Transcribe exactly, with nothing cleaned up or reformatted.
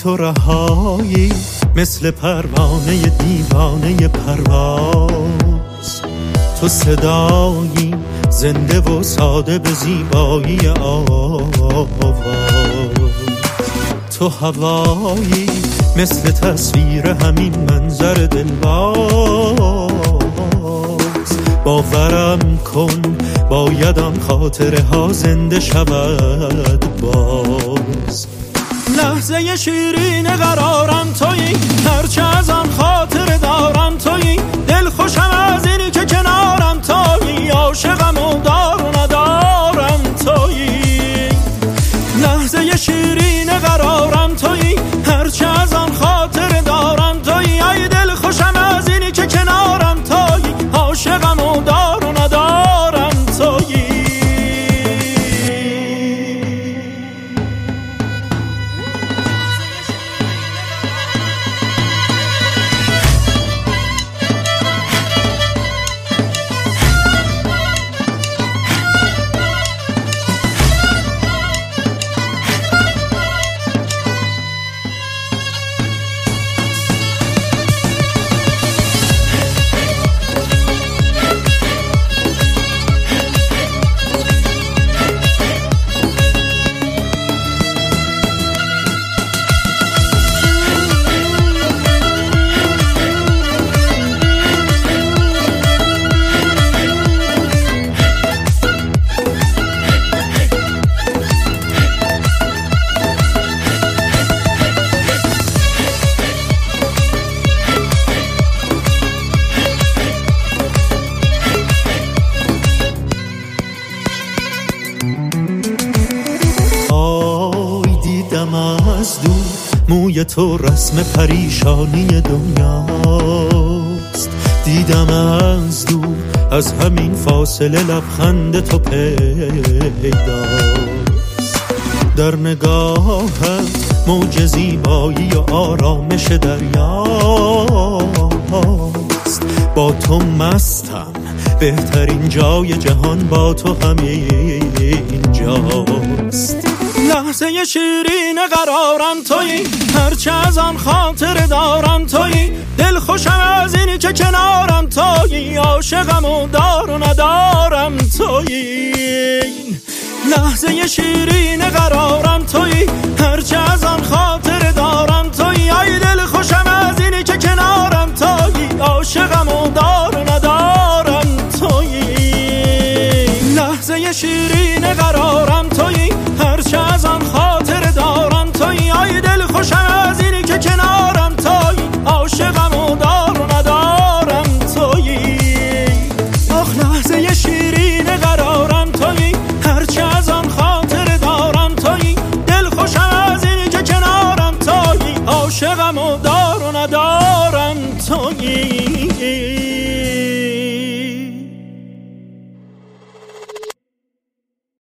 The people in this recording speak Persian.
تو رهایی، مثل پروانه دیوانه پرواز. تو صدایی زنده و ساده به زیبایی آواز. تو هوایی مثل تصویر همین منظر دلواز. باورم کن بایدم خاطره ها زنده شود باز. لحظه شیرین قرارم تویی، هرچه ازم خاطره دارم تویی. دل خوشم از اینی که کنارم تویی، عاشقم و دار و ندارم تویی. لحظه شیرین قرارم تویی، هرچه ازم خاطره دارم تویی. ای دل خوشم از اینی که کنارم تویی، عاشقم و دار و ندارم تویی. آی دیدم از دور موی تو رسم پریشانی دنیاست. دیدم از دور از همین فاصله لبخند تو پیداست. در نگاهت موج زیبایی و آرامش دریاست. با تو مستم، بهترین جای جهان با تو همین جاست. لحظه شیرین قرارم تویی، هرچه ازم خاطر دارم تویی. دل خوشم از اینی که کنارم تویی، عاشقم و دار و ندارم تویی. لحظه شیرین قرارم تویی، هرچه ازم خاطر